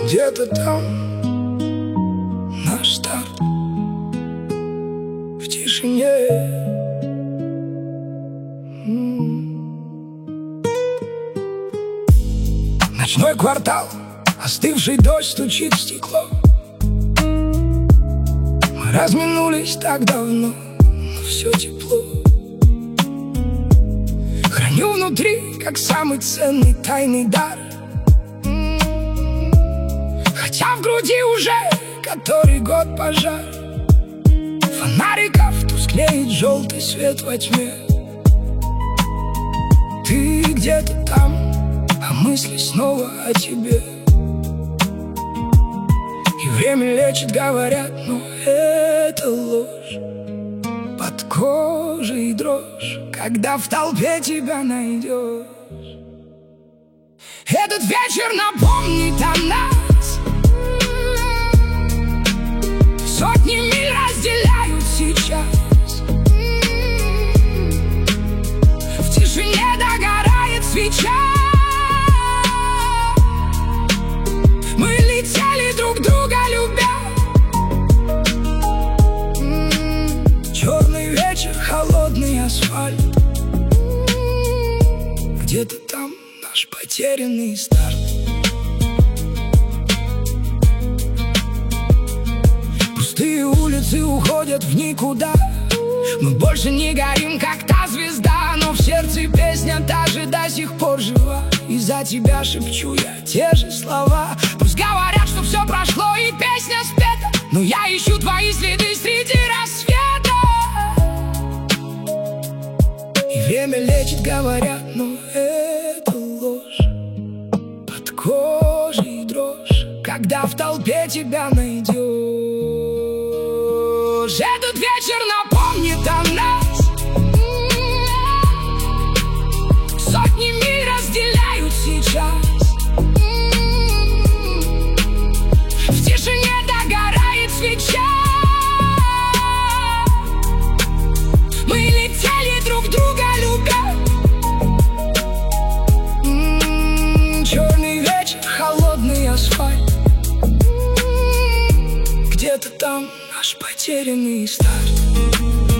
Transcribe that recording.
Где-то там наш старт в тишине. Ночной квартал, остывший дождь стучит в стекло. Мы разминулись так давно, но все тепло. Храню внутри, как самый ценный тайный дар. Хотя в груди уже который год пожар. Фонариков тускнеет желтый свет во тьме. Ты где-то там, а мысли снова о тебе. И время лечит, говорят, но это ложь. Под кожей дрожь, когда в толпе тебя найдешь. Этот вечер напомнит о нас. Сотни миль разделяют сейчас. В тишине догорает свеча. Мы летели друг друга любя. Черный вечер, холодный асфальт. Где-то там наш потерянный старт. Пустые улицы уходят в никуда. Мы больше не горим, как та звезда, но в сердце песня та же до сих пор жива. И за тебя шепчу я те же слова. Пусть говорят, что все прошло и песня спета, но я ищу твои следы среди рассвета. И время лечит, говорят, но это ложь. Под кожей дрожь, когда в толпе тебя найдешь. Этот вечер напомнит о нас. Сотни миль разделяют сейчас. В тишине догорает свеча. Мы летели друг друга любя. Черный вечер, холодный асфальт. Где-то там наш потерянный старт.